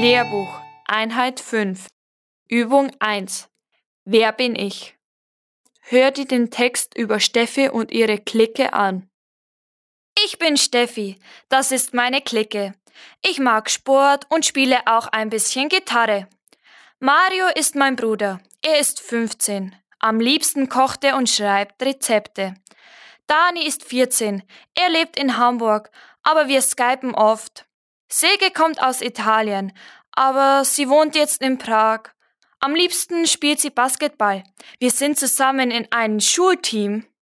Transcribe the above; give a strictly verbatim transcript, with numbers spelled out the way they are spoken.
Lehrbuch, Einheit fünf, Übung eins. Wer bin ich? Hör dir den Text über Steffi und ihre Clique an. Ich bin Steffi, das ist meine Clique. Ich mag Sport und spiele auch ein bisschen Gitarre. Mario ist mein Bruder, er ist fünfzehn. Am liebsten kocht er und schreibt Rezepte. Dani ist vierzehn, er lebt in Hamburg, aber wir skypen oft. Silke kommt aus Italien, aber sie wohnt jetzt in Prag. Am liebsten spielt sie Basketball. Wir sind zusammen in einem Schulteam.